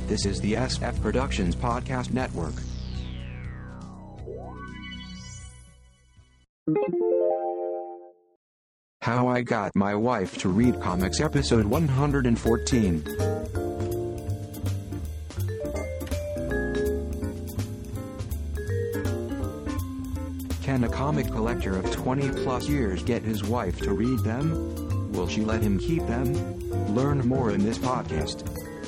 This is the SF Productions Podcast Network. How I Got My Wife to Read Comics, episode 114. Can a comic collector of 20 plus years get his wife to read them? Will she let him keep them? Learn more in this podcast.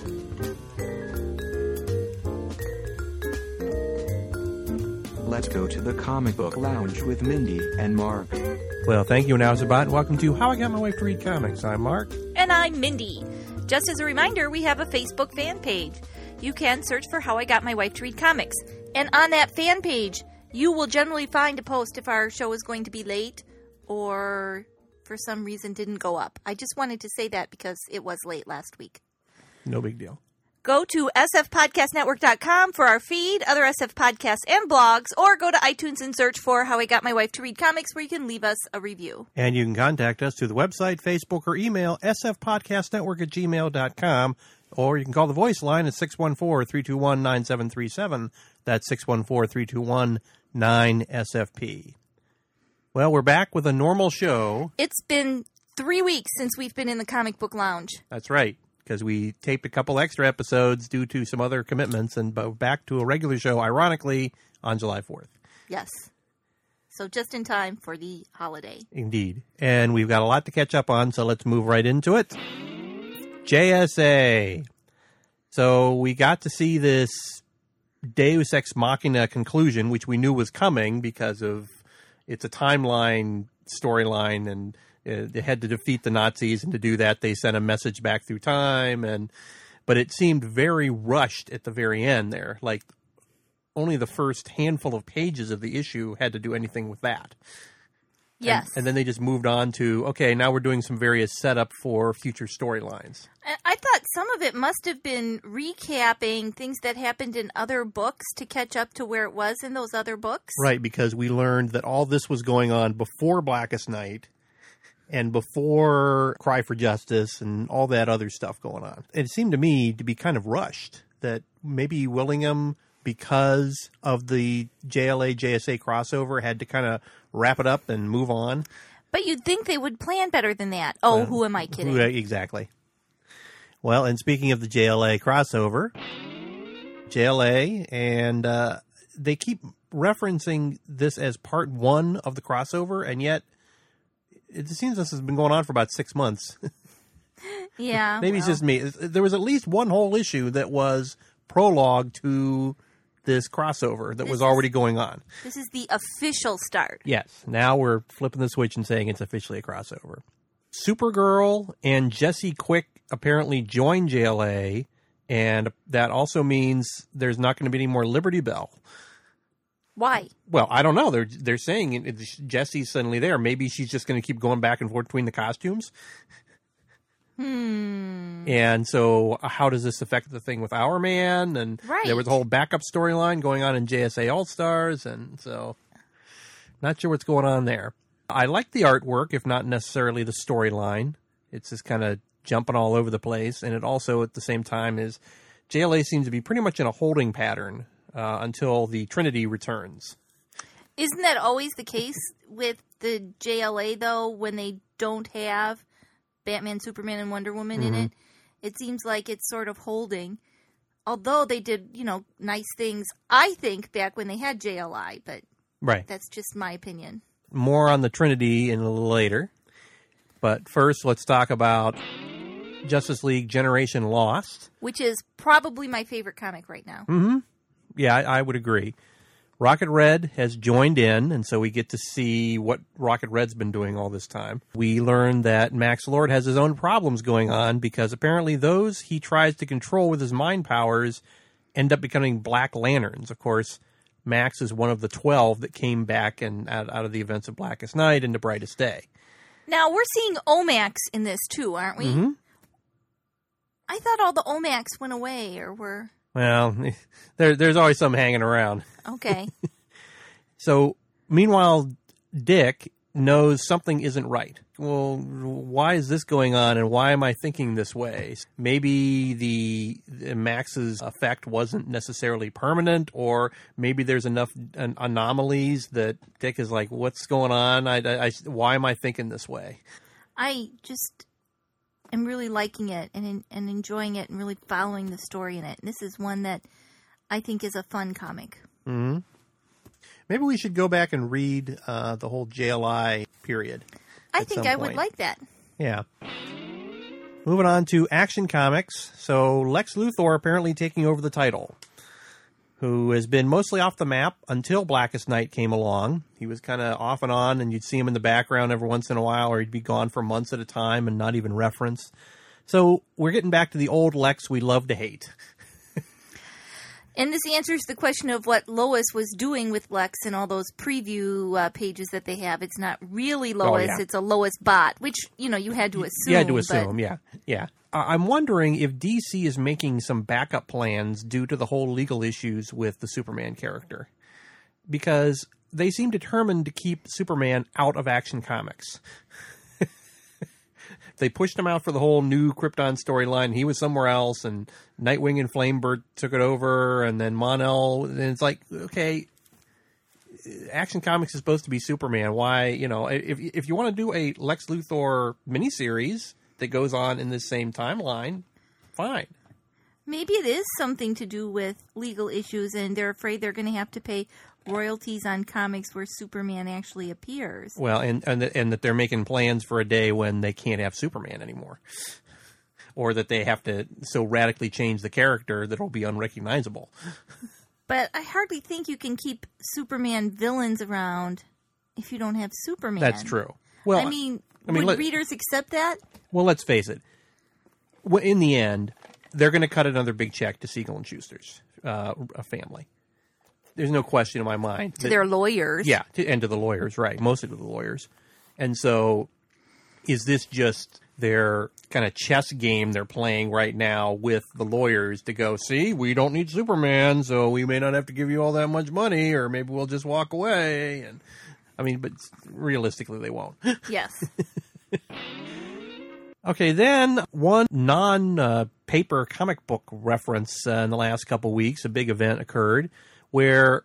Let's go to the comic book lounge with Mindy and Mark. Well, thank you, Nowzabot, and welcome to How I Got My Wife to Read Comics. I'm Mark. And I'm Mindy. Just as a reminder, we have a Facebook fan page. You can search for How I Got My Wife to Read Comics. And on that fan page, you will generally find a post if our show is going to be late or for some reason didn't go up. I just wanted to say that because it was late last week. No big deal. Go to sfpodcastnetwork.com for our feed, other SF podcasts and blogs, or go to iTunes and search for How I Got My Wife to Read Comics, where you can leave us a review. And you can contact us through the website, Facebook, or email, sfpodcastnetwork@gmail.com, or you can call the voice line at 614-321-9737. That's 614-321-9SFP. Well, we're back with a normal show. It's been 3 weeks since we've been in the comic book lounge. That's right, because we taped a couple extra episodes due to some other commitments, and back to a regular show, ironically, on July 4th. Yes. So just in time for the holiday. Indeed. And we've got a lot to catch up on, so let's move right into it. JSA. So we got to see this Deus Ex Machina conclusion, which we knew was coming because of it's a timeline storyline, and they had to defeat the Nazis, and to do that, they sent a message back through time. But it seemed very rushed at the very end there. Like, only the first handful of pages of the issue had to do anything with that. Yes. And then they just moved on to, okay, now we're doing some various setup for future storylines. I thought some of it must have been recapping things that happened in other books to catch up to where it was in those other books. Right, because we learned that all this was going on before Blackest Night and before Cry for Justice and all that other stuff going on. It seemed to me to be kind of rushed, that maybe Willingham, because of the JLA-JSA crossover, had to kind of wrap it up and move on. But you'd think they would plan better than that. Oh, who am I kidding? Exactly. Well, and speaking of the JLA crossover, JLA, and they keep referencing this as part one of the crossover, and yet it seems this has been going on for about 6 months. Yeah. Maybe it's just me. There was at least one whole issue that was prologue to this crossover that was already going on. This is the official start. Yes. Now we're flipping the switch and saying it's officially a crossover. Supergirl and Jesse Quick apparently joined JLA, and that also means there's not going to be any more Liberty Bell. Why? Well, I don't know. They're saying Jesse's suddenly there. Maybe she's just going to keep going back and forth between the costumes. And so how does this affect the thing with Our Man? And right. There was a whole backup storyline going on in JSA All-Stars, and so not sure what's going on there. I like the artwork, if not necessarily the storyline. It's just kind of jumping all over the place, and it also, at the same time, is JLA seems to be pretty much in a holding pattern until the Trinity returns. Isn't that always the case with the JLA, though, when they don't have Batman, Superman, and Wonder Woman in it? It seems like it's sort of holding. Although they did, nice things, I think, back when they had JLI, but that's just my opinion. More on the Trinity in a little later. But first, let's talk about Justice League Generation Lost. Which is probably my favorite comic right now. Mm-hmm. Yeah, I would agree. Rocket Red has joined in, and so we get to see what Rocket Red's been doing all this time. We learn that Max Lord has his own problems going on because apparently those he tries to control with his mind powers end up becoming Black Lanterns. Of course, Max is one of the 12 that came back and out of the events of Blackest Night into Brightest Day. Now, we're seeing Omax in this too, aren't we? Mm-hmm. I thought all the Omax went away or were... Well, there's always some hanging around. Okay. So, meanwhile, Dick knows something isn't right. Well, why is this going on, and why am I thinking this way? Maybe the Max's effect wasn't necessarily permanent, or maybe there's enough anomalies that Dick is like, what's going on? Why am I thinking this way? I just am really liking it and enjoying it and really following the story in it. And this is one that I think is a fun comic. Mm-hmm. Maybe we should go back and read the whole JLI period. I think I would like that. Yeah. Moving on to Action Comics. So Lex Luthor apparently taking over the title, who has been mostly off the map until Blackest Night came along. He was kind of off and on, and you'd see him in the background every once in a while, or he'd be gone for months at a time and not even referenced. So we're getting back to the old Lex we love to hate. And this answers the question of what Lois was doing with Lex and all those preview pages that they have. It's not really Lois, It's a Lois bot, which, you had to assume. You had to assume, yeah. I'm wondering if DC is making some backup plans due to the whole legal issues with the Superman character. Because they seem determined to keep Superman out of Action Comics. They pushed him out for the whole new Krypton storyline. He was somewhere else, and Nightwing and Flamebird took it over, and then Mon-El. And it's like, okay, Action Comics is supposed to be Superman. Why, if you want to do a Lex Luthor miniseries that goes on in this same timeline, fine. Maybe it is something to do with legal issues, and they're afraid they're going to have to pay royalties on comics where Superman actually appears. Well, and that they're making plans for a day when they can't have Superman anymore. Or that they have to so radically change the character that it'll be unrecognizable. But I hardly think you can keep Superman villains around if you don't have Superman. That's true. Well, would readers accept that? Well, let's face it. In the end, they're going to cut another big check to Siegel and Schuster's a family. There's no question in my mind. To their lawyers. Yeah, and to the lawyers, right. Mostly to the lawyers. And so is this just their kind of chess game they're playing right now with the lawyers to go, see, we don't need Superman, so we may not have to give you all that much money, or maybe we'll just walk away. And but realistically, they won't. Yes. Okay, then one non-paper comic book reference in the last couple weeks, a big event occurred where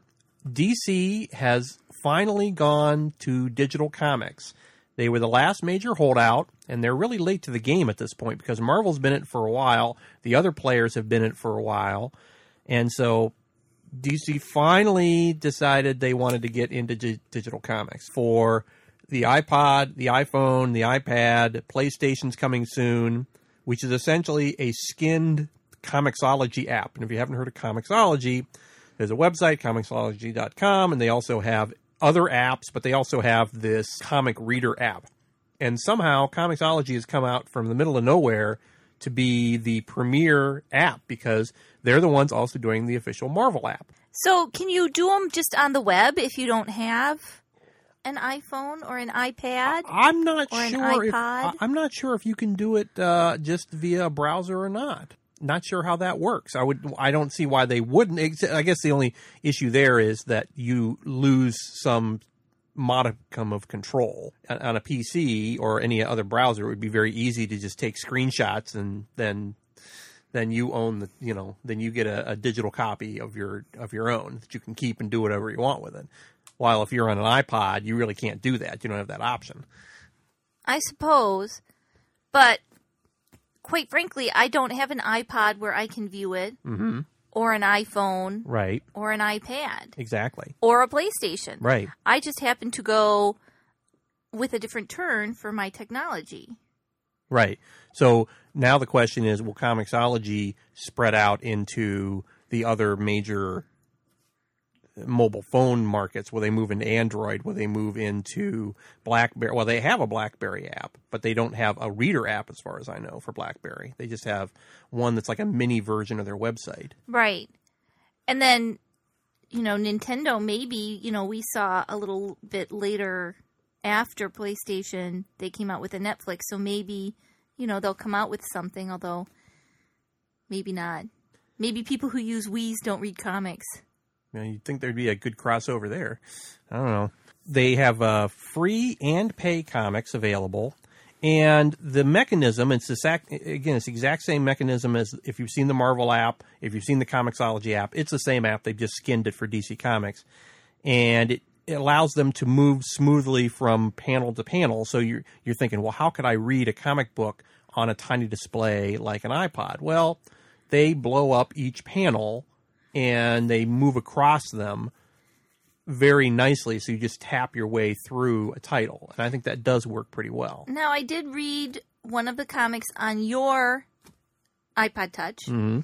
DC has finally gone to digital comics. They were the last major holdout, and they're really late to the game at this point because Marvel's been in it for a while. The other players have been in it for a while. And so DC finally decided they wanted to get into digital comics for the iPod, the iPhone, the iPad. PlayStation's coming soon, which is essentially a skinned Comixology app. And if you haven't heard of Comixology, there's a website, Comixology.com, and they also have other apps, but they also have this comic reader app. And somehow Comixology has come out from the middle of nowhere to be the premier app because they're the ones also doing the official Marvel app. So can you do them just on the web if you don't have an iPhone or an iPad? I'm not or sure. An iPod? I'm not sure if you can do it just via a browser or not. Not sure how that works. I don't see why they wouldn't. I guess the only issue there is that you lose some modicum of control. On a PC or any other browser, it would be very easy to just take screenshots and then you own then you get a digital copy of your own that you can keep and do whatever you want with it. While if you're on an iPod, you really can't do that. You don't have that option. I suppose, but quite frankly, I don't have an iPod where I can view it, or an iPhone, right, or an iPad, exactly, or a PlayStation, right. I just happen to go with a different turn for my technology, right. So now the question is, will Comixology spread out into the other major mobile phone markets? Will they move into Android? Will they move into BlackBerry? Well, they have a BlackBerry app, but they don't have a reader app as far as I know for BlackBerry. They just have one that's like a mini version of their website. Right. And then, Nintendo maybe, we saw a little bit later after PlayStation, they came out with a Netflix. So maybe, they'll come out with something, although maybe not. Maybe people who use Wii's don't read comics. You'd think there'd be a good crossover there. I don't know. they have free and pay comics available. And the mechanism, it's the exact same mechanism as if you've seen the Marvel app, if you've seen the Comixology app. It's the same app. They've just skinned it for DC Comics. And it allows them to move smoothly from panel to panel. So you're thinking, well, how could I read a comic book on a tiny display like an iPod? Well, they blow up each panel and they move across them very nicely, so you just tap your way through a title. And I think that does work pretty well. Now, I did read one of the comics on your iPod Touch, and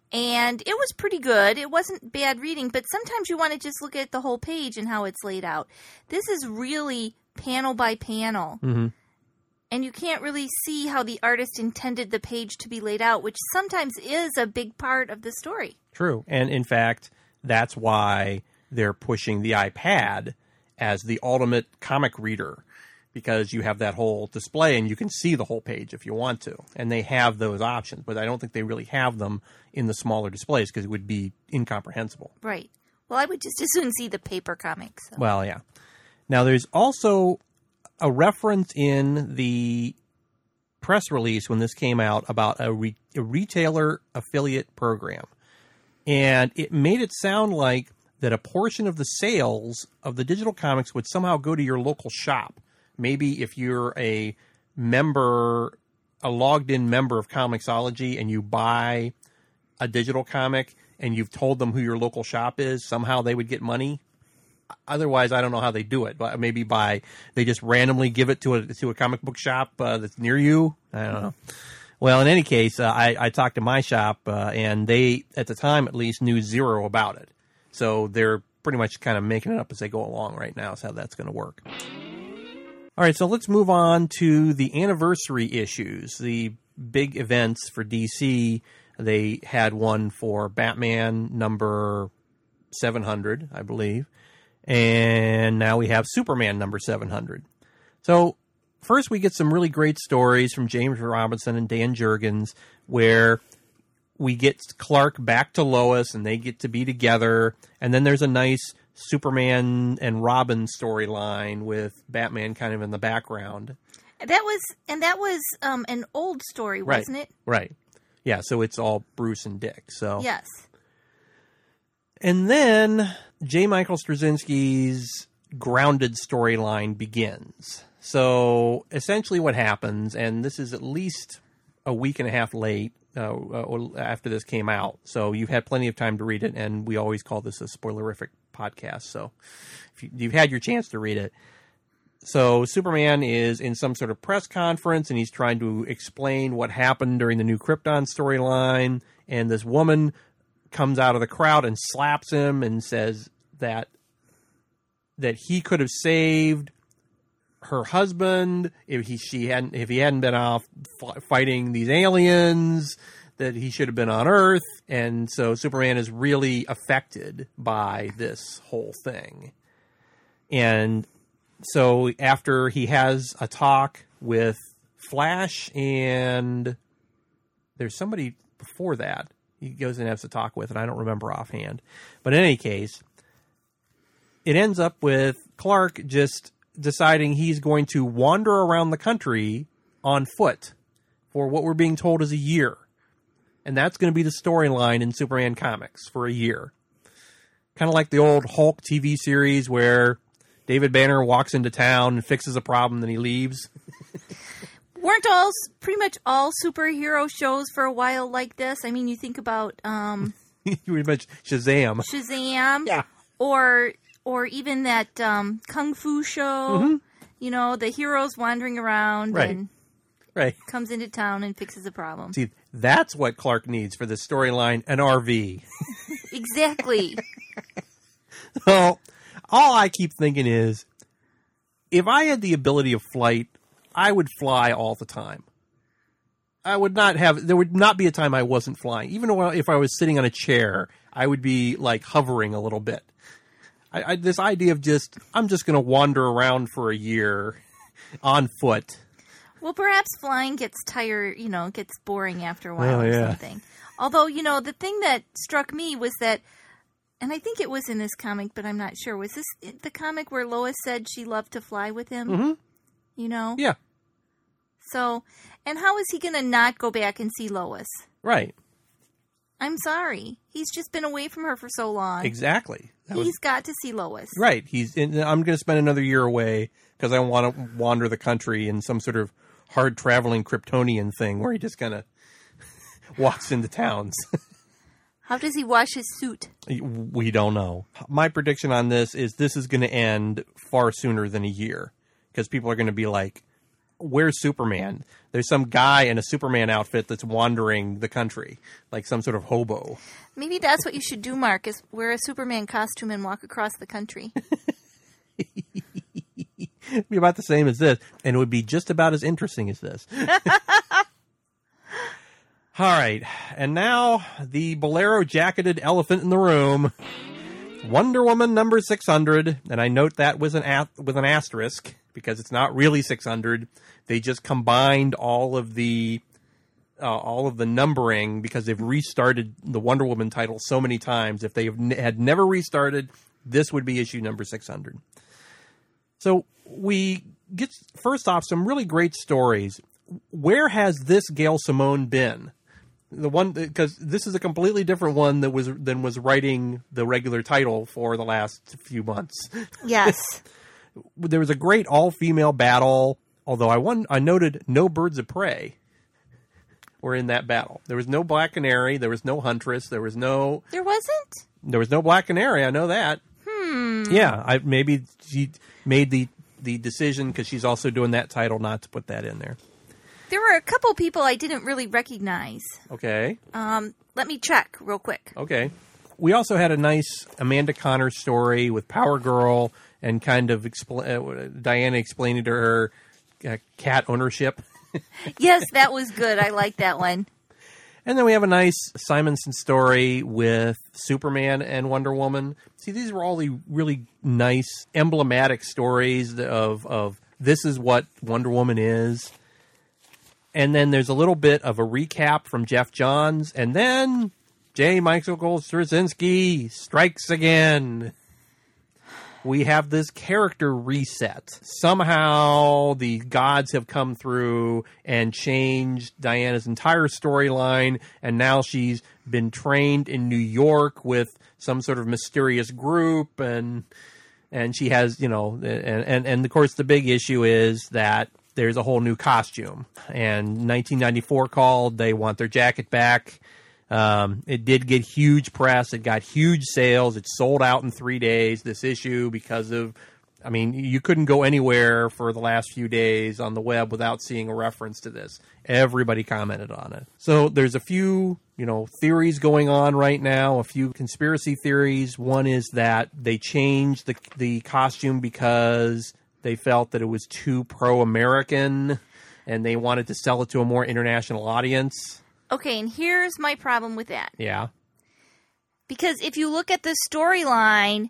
it was pretty good. It wasn't bad reading, but sometimes you want to just look at the whole page and how it's laid out. This is really panel by panel, and you can't really see how the artist intended the page to be laid out, which sometimes is a big part of the story. True. And in fact, that's why they're pushing the iPad as the ultimate comic reader, because you have that whole display and you can see the whole page if you want to. And they have those options, but I don't think they really have them in the smaller displays because it would be incomprehensible. Right. Well, I would just as soon see the paper comics. So. Well, yeah. Now, there's also a reference in the press release when this came out about a retailer affiliate program. And it made it sound like that a portion of the sales of the digital comics would somehow go to your local shop. Maybe if you're a member, a logged-in member of Comixology, and you buy a digital comic and you've told them who your local shop is, somehow they would get money. Otherwise, I don't know how they do it. But maybe they just randomly give it to a comic book shop that's near you. I don't know. Well, in any case, I talked to my shop, and they, at the time at least, knew zero about it. So they're pretty much kind of making it up as they go along right now is how that's going to work. All right, so let's move on to the anniversary issues, the big events for DC. They had one for Batman number 700, I believe, and now we have Superman number 700. So first we get some really great stories from James Robinson and Dan Jurgens where we get Clark back to Lois, and they get to be together. And then there's a nice Superman and Robin storyline with Batman kind of in the background. That was an old story, wasn't it? Right. Yeah, so it's all Bruce and Dick. So yes. And then J. Michael Straczynski's Grounded storyline begins. So essentially what happens, and this is at least a week and a half late, after this came out. So you've had plenty of time to read it, and we always call this a spoilerific podcast. So if you've had your chance to read it. So Superman is in some sort of press conference, and he's trying to explain what happened during the new Krypton storyline. And this woman comes out of the crowd and slaps him and says that he could have saved her husband if he hadn't been off fighting these aliens, that he should have been on Earth. And so Superman is really affected by this whole thing. And so after he has a talk with Flash, and there's somebody before that he goes and has a talk with, and I don't remember offhand. But in any case, it ends up with Clark just deciding he's going to wander around the country on foot for what we're being told is a year. And that's going to be the storyline in Superman comics for a year. Kind of like the old Hulk TV series where David Banner walks into town and fixes a problem, then he leaves. Weren't pretty much all superhero shows for a while like this? I mean, you think about You mentioned Shazam. Shazam. Yeah. Or even that Kung Fu show, you know, the hero's wandering around and comes into town and fixes a problem. See, that's what Clark needs for this storyline, an RV. Exactly. So, all I keep thinking is, if I had the ability of flight, I would fly all the time. There would not be a time I wasn't flying. Even if I was sitting on a chair, I would be like hovering a little bit. This idea of I'm just going to wander around for a year on foot. Well, perhaps flying gets gets boring after a while or something. Although, the thing that struck me was that and I think it was in this comic, but I'm not sure. Was this the comic where Lois said she loved to fly with him? Mm-hmm. You know? Yeah. So, and how is he going to not go back and see Lois? Right. I'm sorry. He's just been away from her for so long. Exactly. He's got to see Lois. Right. I'm going to spend another year away because I want to wander the country in some sort of hard traveling Kryptonian thing where he just kind of walks into towns. How does he wash his suit? We don't know. My prediction on this is going to end far sooner than a year because people are going to be like, where's Superman? There's some guy in a Superman outfit that's wandering the country, like some sort of hobo. Maybe that's what you should do, Mark, is wear a Superman costume and walk across the country. It'd be about the same as this, and it would be just about as interesting as this. All right, and now the bolero-jacketed elephant in the room, Wonder Woman number 600, and I note that with an asterisk because it's not really 600. They just combined all of the numbering because they've restarted the Wonder Woman title so many times. If they had never restarted, this would be issue number 600. So we get, first off, some really great stories. Where has this Gail Simone been? The one, because this is a completely different one than was writing the regular title for the last few months. Yes. There was a great all-female battle, although I noted no birds of prey were in that battle. There was no Black Canary, there was no Huntress, there was no Black Canary, I know that. Yeah, maybe she made the decision because she's also doing that title not to put that in there. There were a couple people I didn't really recognize. Okay. Let me check real quick. Okay. We also had a nice Amanda Connors story with Power Girl and kind of Diana explaining to her cat ownership. Yes, that was good. I like that one. And then we have a nice Simonson story with Superman and Wonder Woman. See, these were all the really nice, emblematic stories of this is what Wonder Woman is. And then there's a little bit of a recap from Jeff Johns. And then J. Michael Straczynski strikes again. We have this character reset. Somehow the gods have come through and changed Diana's entire storyline. And now she's been trained in New York with some sort of mysterious group. And she has, and of course the big issue is that there's a whole new costume. And 1994 called. They want their jacket back. It did get huge press. It got huge sales. It sold out in 3 days, this issue, because of, you couldn't go anywhere for the last few days on the web without seeing a reference to this. Everybody commented on it. So there's a few, theories going on right now, a few conspiracy theories. One is that they changed the costume because they felt that it was too pro-American and they wanted to sell it to a more international audience. Okay, and here's my problem with that. Yeah. Because if you look at the storyline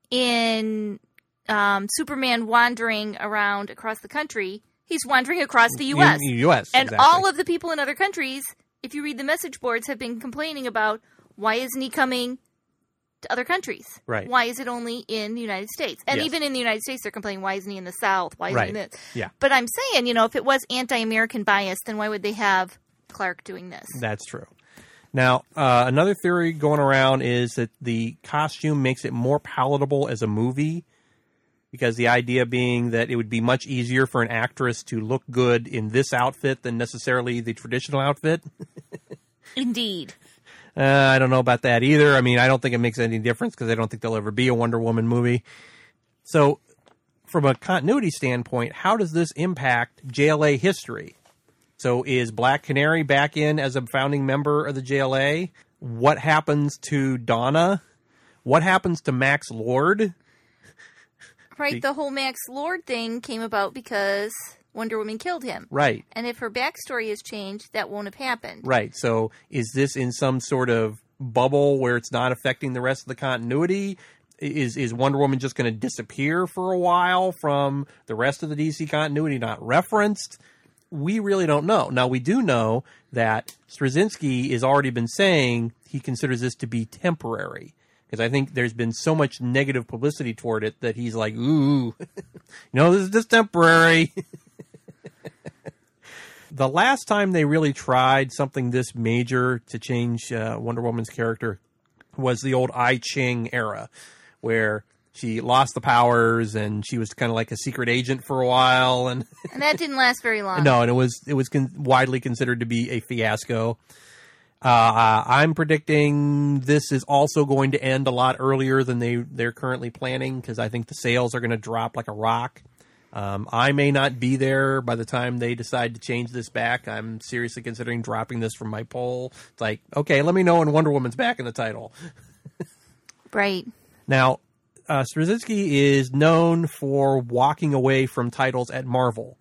in Superman wandering around across the country, he's wandering across the U.S. U.S., And exactly. all of the people in other countries, if you read the message boards, have been complaining about why isn't he coming to other countries? Right. Why is it only in the United States? And Yes. even in the United States, they're complaining, why isn't he in the South? Why isn't he in this? Yeah. But I'm saying, if it was anti-American bias, then why would they have Clark doing this? That's true. Now, another theory going around is that the costume makes it more palatable as a movie, because the idea being that it would be much easier for an actress to look good in this outfit than necessarily the traditional outfit. Indeed. I don't know about that either. I don't think it makes any difference because I don't think there'll ever be a Wonder Woman movie. So, from a continuity standpoint, how does this impact JLA history? So is Black Canary back in as a founding member of the JLA? What happens to Donna? What happens to Max Lord? Right, the whole Max Lord thing came about because Wonder Woman killed him. Right. And if her backstory is changed, that won't have happened. Right. So is this in some sort of bubble where it's not affecting the rest of the continuity? Is Wonder Woman just going to disappear for a while from the rest of the DC continuity, not referenced? We really don't know. Now, we do know that Straczynski has already been saying he considers this to be temporary Because I think there's been so much negative publicity toward it that he's like, ooh, this is just temporary. The last time they really tried something this major to change Wonder Woman's character was the old I Ching era, where she lost the powers and she was kind of like a secret agent for a while, and that didn't last very long. No, and it was widely considered to be a fiasco. I'm predicting this is also going to end a lot earlier than they're currently planning, because I think the sales are going to drop like a rock. I may not be there by the time they decide to change this back. I'm seriously considering dropping this from my poll. It's like, okay, let me know when Wonder Woman's back in the title. Right. Now, Straczynski is known for walking away from titles at Marvel.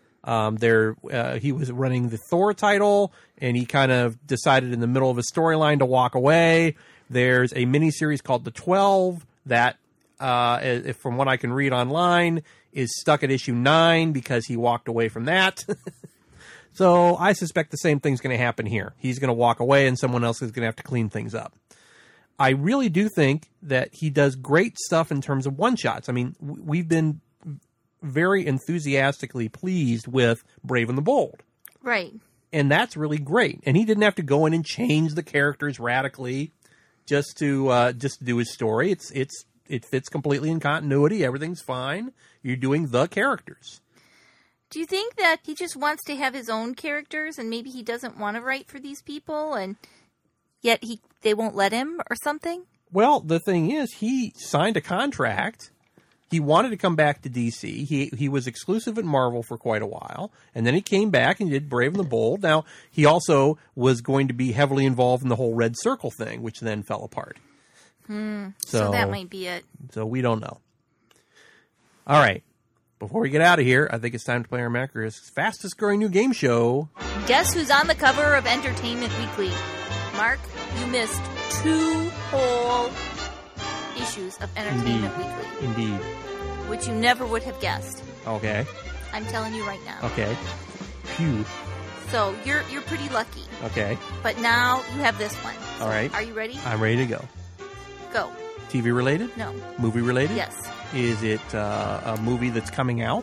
He was running the Thor title, and he kind of decided in the middle of a storyline to walk away. There's a miniseries called The 12 that, from what I can read online, is stuck at issue 9 because he walked away from that. So I suspect the same thing's going to happen here. He's going to walk away, and someone else is going to have to clean things up. I really do think that he does great stuff in terms of one-shots. I mean, we've been very enthusiastically pleased with Brave and the Bold. Right. And that's really great. And he didn't have to go in and change the characters radically just to do his story. It fits completely in continuity. Everything's fine. You're doing the characters. Do you think that he just wants to have his own characters and maybe he doesn't want to write for these people and yet they won't let him or something? Well, the thing is, he signed a contract. He wanted to come back to DC. He was exclusive at Marvel for quite a while, and then he came back and did Brave and the Bold. Now, he also was going to be heavily involved in the whole Red Circle thing, which then fell apart. So that might be it. So we don't know. All right. Before we get out of here, I think it's time to play our Macros' fastest growing new game show. Guess who's on the cover of Entertainment Weekly? Mark, you missed 2 whole issues of Entertainment Weekly. Indeed. Which you never would have guessed. Okay. I'm telling you right now. Okay. Phew. So you're pretty lucky. Okay. But now you have this one. All right. Are you ready? I'm ready to go. Go. TV related? No. Movie related? Yes. Is it a movie that's coming out?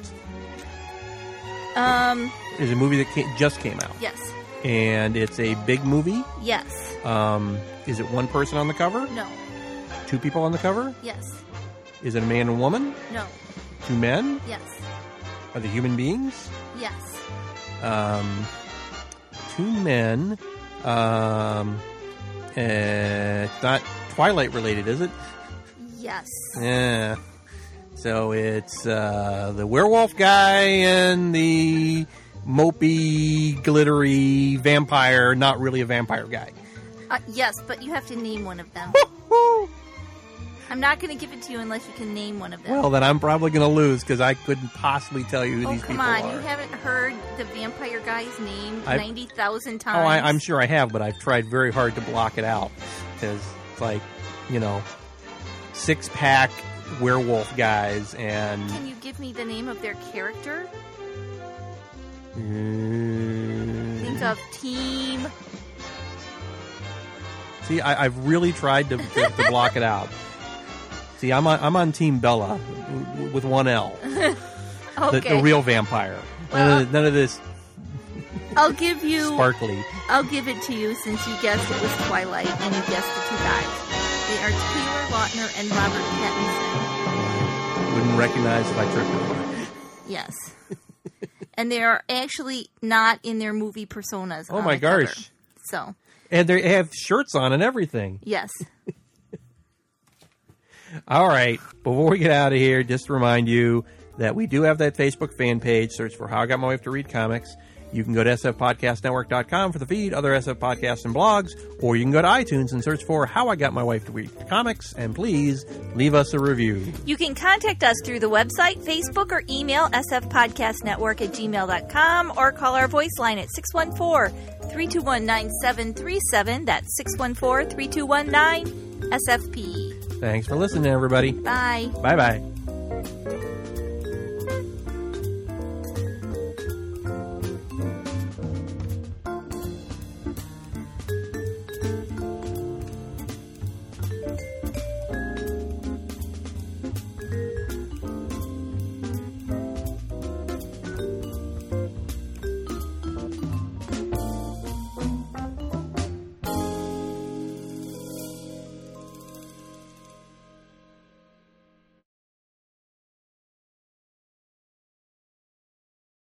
Is it a movie that just came out? Yes. And it's a big movie? Yes. Is it one person on the cover? No. 2 people on the cover? Yes. Is it a man and woman? No. 2 men? Yes. Are they human beings? Yes. 2 men. It's not Twilight related, is it? Yes. Yeah. So it's the werewolf guy and the mopey, glittery vampire, not really a vampire guy. Yes, but you have to name one of them. I'm not going to give it to you unless you can name one of them. Well, then I'm probably going to lose because I couldn't possibly tell you who these people are. Oh, come on. You haven't heard the vampire guy's name 90,000 times? Oh, I'm sure I have, but I've tried very hard to block it out because it's like, 6-pack werewolf guys and... Can you give me the name of their character? Think of Team... See, I've really tried to block it out. See, I'm on Team Bella with 1 L. Okay. The real vampire. Well, none of this I'll give you... sparkly. I'll give it to you since you guessed it was Twilight and you guessed the 2 guys. They are Taylor Lautner and Robert Pattinson. Wouldn't recognize if I tripped over. Yes. And they are actually not in their movie personas. Oh on my the cover. gosh. So... And they have shirts on and everything. Yes. All right. Before we get out of here, just to remind you that we do have that Facebook fan page. Search for How I Got My Wife to Read Comics. You can go to sfpodcastnetwork.com for the feed, other SF podcasts and blogs, or you can go to iTunes and search for How I Got My Wife to Read Comics, and please leave us a review. You can contact us through the website, Facebook, or email sfpodcastnetwork@gmail.com, or call our voice line at 614-321-9737. That's 614-3219-SFP. Thanks for listening, everybody. Bye. Bye-bye.